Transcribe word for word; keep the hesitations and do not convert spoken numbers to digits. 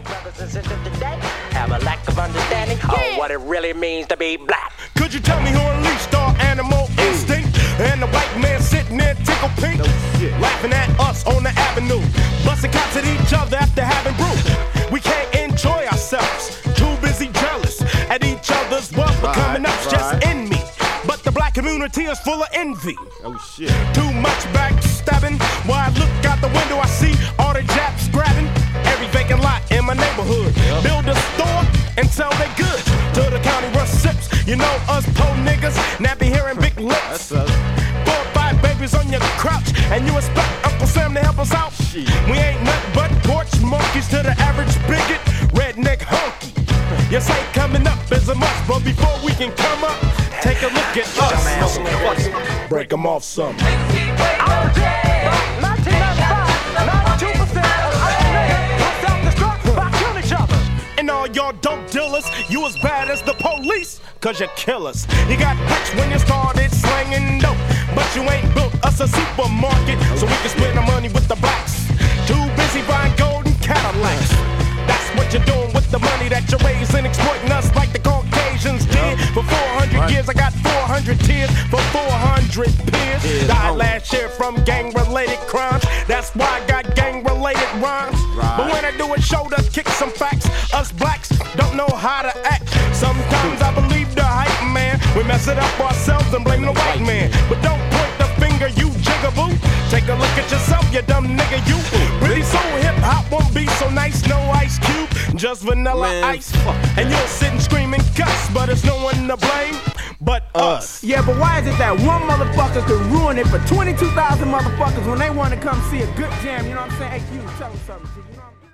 brothers and sisters today have a lack of understanding yeah. of what it really means to be black. Could you tell me who unleashed our animal instinct? And the white man sitting there tickle pink, no laughing at us on the avenue, busting cops at each other after having brew. We can't enjoy ourselves, too busy jealous at each other's wealth becoming right, us, right. just in me. But the black community is full of envy. Oh shit. Too much backstabbing. While I look out the window, I see all the Japs grabbing every vacant lot in my neighborhood. Yep. Build a store and sell their goods to the county rush sips. You know us po niggas, nappy hair and big lips. Four or five babies on your crouch, and you expect Uncle Sam to help us out. Shit. We ain't nothing but porch monkeys to the average bigot, redneck honky. You say coming up is a must, but before we can come up, take a look at us. Break them off some. nineteen ninety-five, ninety-two percent of us niggas will self-destruct by killing each other. And all y'all dope dealers, you as bad as the police, cause you kill us. You got rich when you started slanging dope, but you ain't built us a supermarket so we can spend our money with the blacks. Too busy buying golden Cadillacs. That's what you're doing with the money that you're raising, exploiting us like the Caucasians did. For four hundred right. years, I got four hundred tears for four hundred peers. Yeah, died last year from gang-related crimes. That's why I got gang-related rhymes. Right. But when I do a show to kick some facts, us blacks don't know how to act. Sometimes I believe the hype man. We mess it up ourselves and blame the white man. But don't point the finger, you jigaboo. Take a look at yourself, you dumb nigga, you. Pretty soon hip-hop won't be so nice, no Ice Cube, just vanilla man, ice. And you'll sit and scream and cuss, but it's no one to blame but us. Yeah, but why is it that one motherfucker could ruin it for twenty-two thousand motherfuckers when they want to come see a good jam? You know what I'm saying? Hey, Q, tell them something.